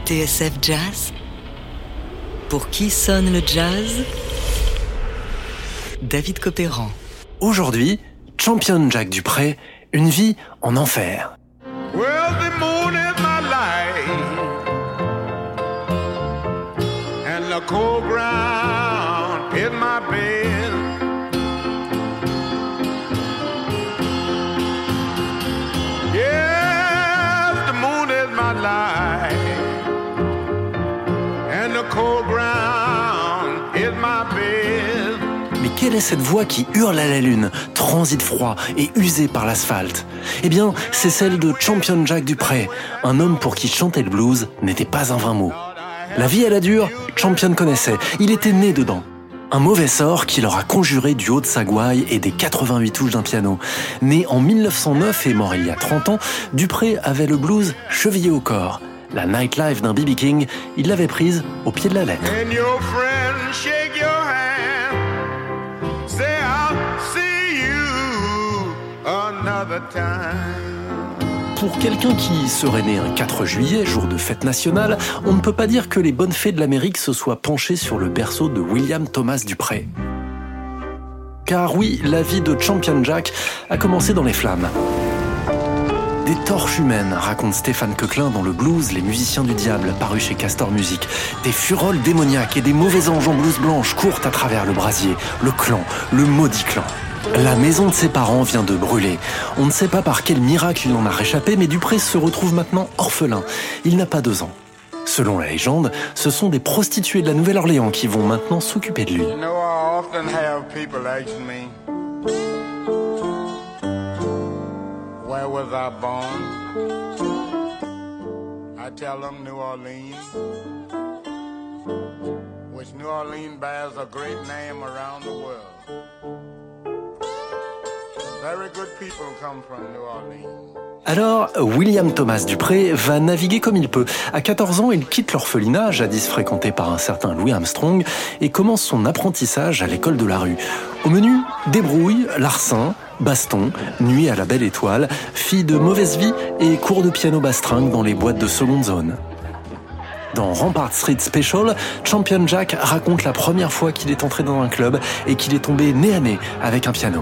TSF Jazz. Pour qui sonne le jazz? David Copéran. Aujourd'hui, Champion Jack Dupré, une vie en enfer. Well, the moon is my light, and the cold ground is my bed. Yes, the moon is my light, and the cold ground is my bed. Mais quelle est cette voix qui hurle à la lune, transite froid et usée par l'asphalte? Eh bien, c'est celle de Champion Jack Dupré, un homme pour qui chanter le blues n'était pas un vain mot. La vie à la dure, Champion connaissait, il était né dedans. Un mauvais sort qui leur a conjuré du haut de sa gouaille et des 88 touches d'un piano. Né en 1909 et mort il y a 30 ans, Dupré avait le blues chevillé au corps. La nightlife d'un B.B. King, il l'avait prise au pied de la lettre. And your friend shake your hand, say I'll see you another time. Pour quelqu'un qui serait né un 4 juillet, jour de fête nationale, on ne peut pas dire que les bonnes fées de l'Amérique se soient penchées sur le berceau de William Thomas Dupré. Car oui, la vie de Champion Jack a commencé dans les flammes. Des torches humaines, raconte Stéphane Coquelin dans le blues Les musiciens du diable, paru chez Castor Music. Des furoles démoniaques et des mauvais anges en blouse blanche courent à travers le brasier, le clan, le maudit clan. La maison de ses parents vient de brûler. On ne sait pas par quel miracle il en a réchappé, mais Dupré se retrouve maintenant orphelin. Il n'a pas 2 ans. Selon la légende, ce sont des prostituées de la Nouvelle-Orléans qui vont maintenant s'occuper de lui. You know, I often have people ask me, where was I born? I tell them New Orleans, which New Orleans bears a great name around the world. Very good people come from New Orleans. Alors, William Thomas Dupré va naviguer comme il peut. À 14 ans, il quitte l'orphelinat, jadis fréquenté par un certain Louis Armstrong, et commence son apprentissage à l'école de la rue. Au menu, débrouille, larcin, baston, nuit à la belle étoile, fille de mauvaise vie et cours de piano bastringue dans les boîtes de seconde zone. Dans Rampart Street Special, Champion Jack raconte la première fois qu'il est entré dans un club et qu'il est tombé nez à nez avec un piano.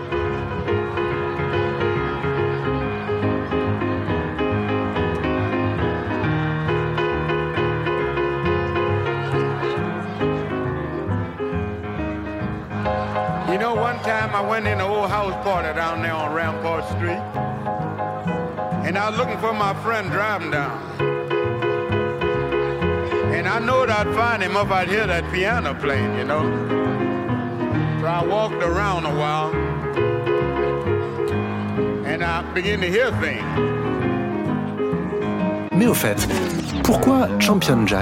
You know, one time I went in an old house party down there on Rampart Street, and I was looking for my friend driving down. And I knowed I'd find him if I'd hear that piano playing, you know. So I walked around a while, and I began to hear things. Mais au fait, pourquoi Champion Jack ?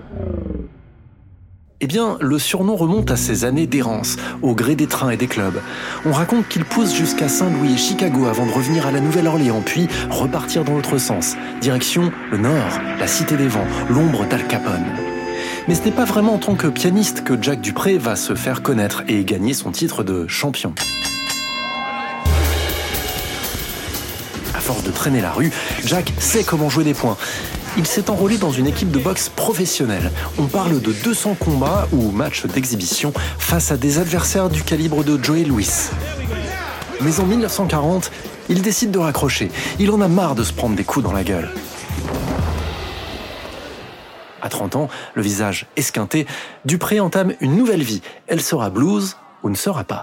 Eh bien, le surnom remonte à ses années d'errance, au gré des trains et des clubs. On raconte qu'il pousse jusqu'à Saint-Louis et Chicago avant de revenir à la Nouvelle-Orléans, puis repartir dans l'autre sens. Direction le Nord, la Cité des Vents, l'ombre d'Al Capone. Mais ce n'est pas vraiment en tant que pianiste que Jack Dupré va se faire connaître et gagner son titre de champion. À force de traîner la rue, Jack sait comment jouer des points. Il s'est enrôlé dans une équipe de boxe professionnelle. On parle de 200 combats ou matchs d'exhibition face à des adversaires du calibre de Joey Louis. Mais en 1940, il décide de raccrocher. Il en a marre de se prendre des coups dans la gueule. À 30 ans, le visage esquinté, Dupré entame une nouvelle vie. Elle sera blues ou ne sera pas.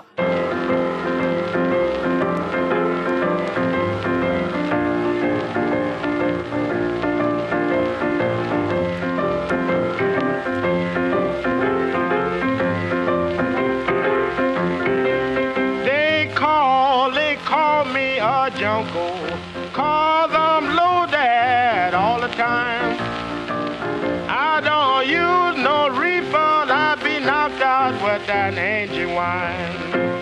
Jungle, 'cause I'm loaded all the time. I don't use no reefer, I be knocked out with that engine wine.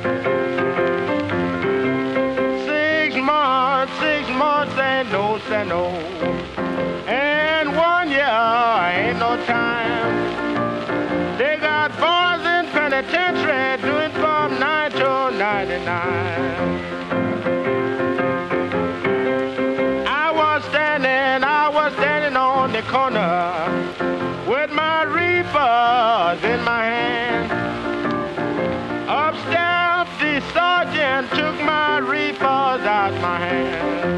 6 months ain't no no, and 1 year ain't no time. They got boys in penitentiary doing from 9 to 99. I was standing on the corner and took my reapers out my hand.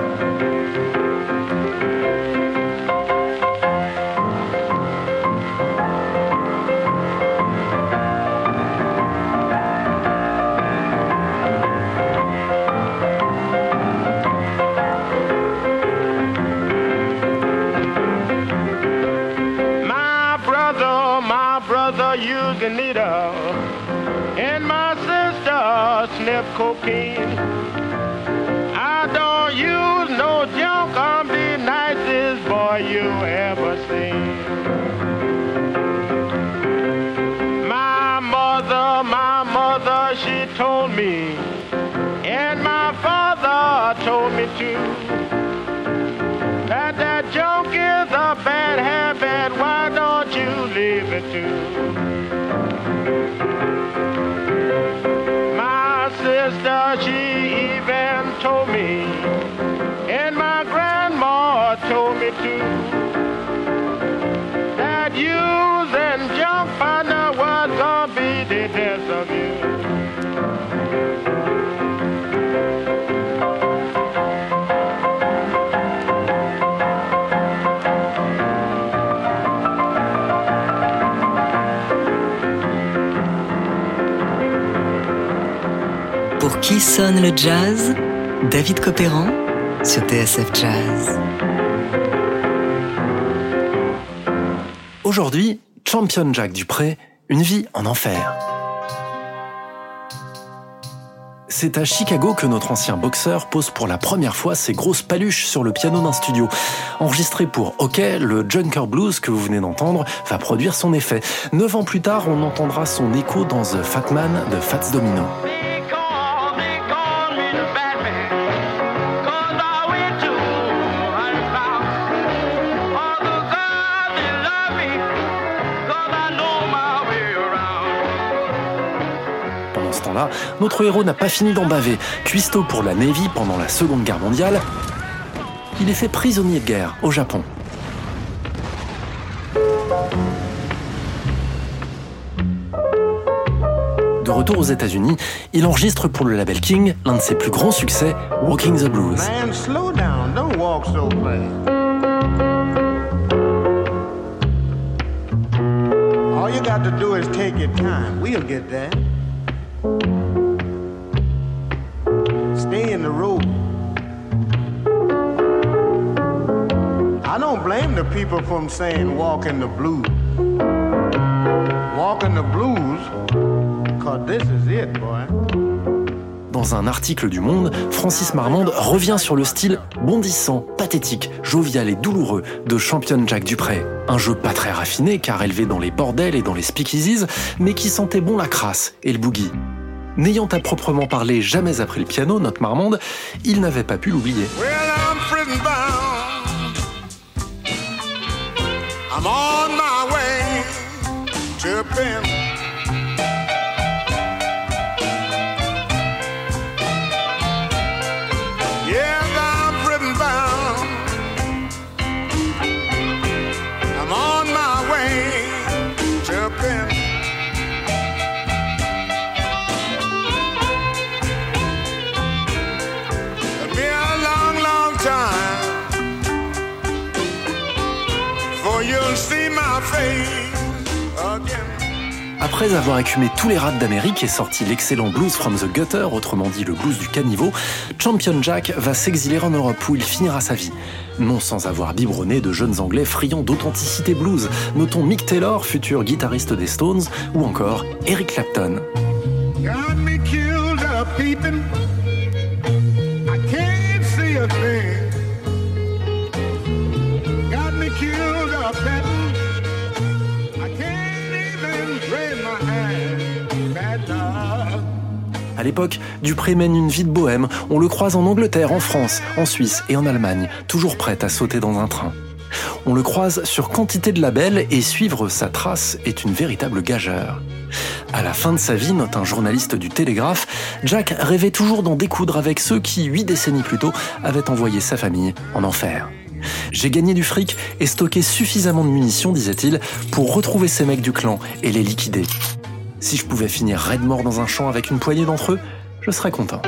Used a needle, and my sister sniffed cocaine. I don't use no junk, I'm the nicest boy you ever seen. My mother, she told me, and my father told me too, that junk is a bad habit, why don't you leave it too? My sister, she even told me, and my grandma told me too, that using junk partner was gonna be the death of you. Pour qui sonne le jazz? David Copéran sur TSF Jazz. Aujourd'hui, Champion Jack Dupré, une vie en enfer. C'est à Chicago que notre ancien boxeur pose pour la première fois ses grosses paluches sur le piano d'un studio. Enregistré pour OK, le Junker Blues que vous venez d'entendre va produire son effet. 9 ans plus tard, on entendra son écho dans The Fat Man de Fats Domino. Notre héros n'a pas fini d'en baver. Cuistot pour la Navy pendant la Seconde Guerre mondiale, il est fait prisonnier de guerre au Japon. De retour aux États-Unis, il enregistre pour le label King l'un de ses plus grands succès, Walking the Blues. Man, slow down, don't walk so fast. All you got to do is take your time. We'll get there. Stay in the road. I don't blame the people from saying walk in the blues. Walk in the blues, 'cause this is it, boy. Dans un article du Monde, Francis Marmande revient sur le style bondissant, pathétique, jovial et douloureux de Champion Jack Dupré. Un jeu pas très raffiné car élevé dans les bordels et dans les speakeasies, mais qui sentait bon la crasse et le boogie. N'ayant à proprement parler jamais appris le piano, note Marmande, il n'avait pas pu l'oublier. Well, I'm prison bound. I'm on my way to pen. Yes, I'm prison bound. I'm on my way to pen. Après avoir écumé tous les rats d'Amérique et sorti l'excellent Blues from the Gutter, autrement dit le blues du caniveau, Champion Jack va s'exiler en Europe où il finira sa vie. Non sans avoir biberonné de jeunes Anglais friands d'authenticité blues. Notons Mick Taylor, futur guitariste des Stones, ou encore Eric Clapton. Got me killed up peeping. I can't see a thing. Got me killed up petting. I can't even raise my hand. Bad love. À l'époque, Dupré mène une vie de bohème. On le croise en Angleterre, en France, en Suisse et en Allemagne, toujours prêt à sauter dans un train. On le croise sur quantité de labels et suivre sa trace est une véritable gageure. À la fin de sa vie, note un journaliste du Télégraphe, Jack rêvait toujours d'en découdre avec ceux qui, 8 décennies plus tôt, avaient envoyé sa famille en enfer. J'ai gagné du fric et stocké suffisamment de munitions, disait-il, pour retrouver ces mecs du clan et les liquider. Si je pouvais finir raide mort dans un champ avec une poignée d'entre eux, je serais content.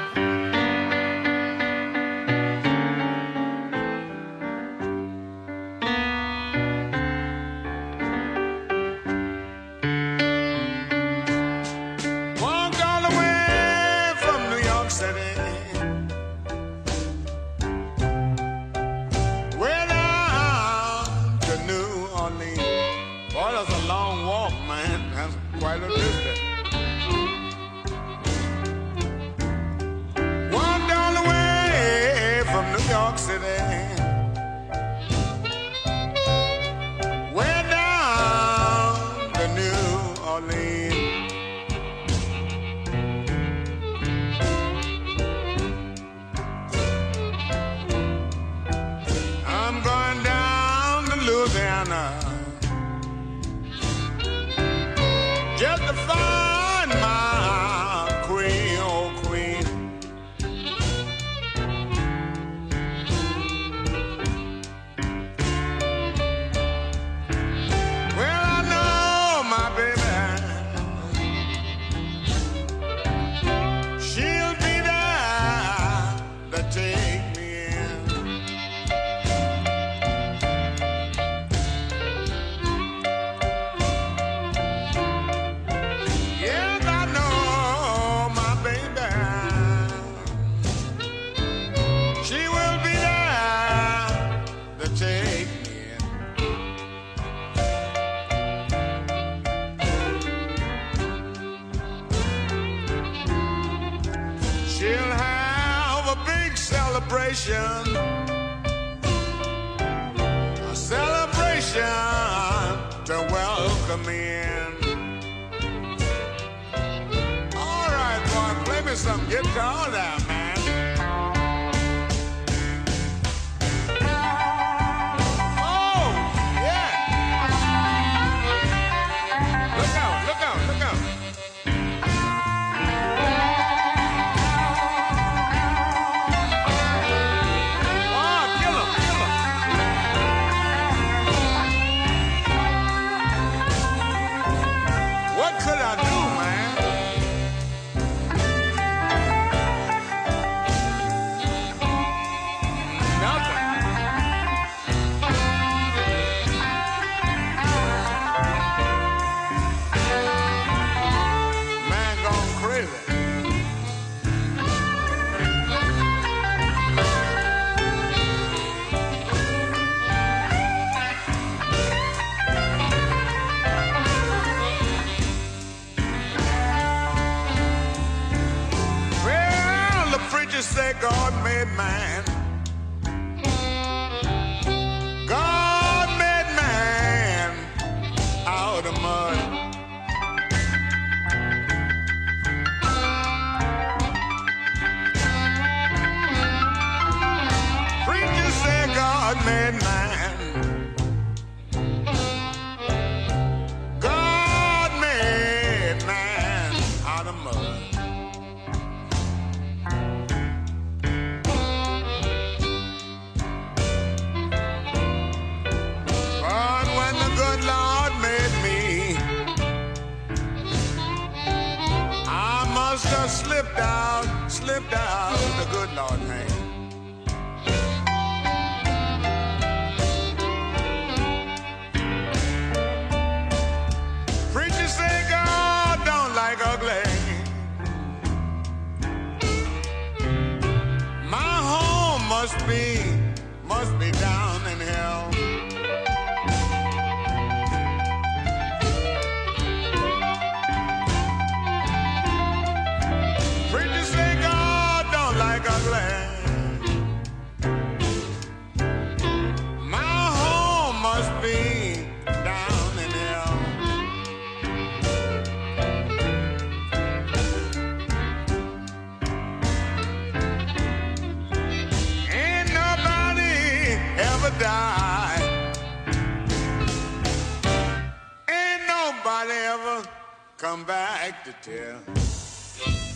Just to find my Creole queen. Well, I know my baby, she'll be there to take me in. Yes, I know my baby, she will be there to take me in. She'll have a big celebration, a celebration to welcome me in. All right, boy, play me some guitar now, man. Oh, yeah. Look out, look out, look out. Oh, kill him, kill him. What could I do, man? Nothing. Man gone crazy. Well, the preacher said God made man. God made man out of mud. Preacher said God made man. God made man out of mud. But when the good Lord made me, I must have slipped out the good Lord hand. Preacher say God don't like ugly. My home must be down in hell. Preacher say God don't like ugly. My home must be down in hell. Ain't nobody ever died. Ain't nobody ever come back to tell.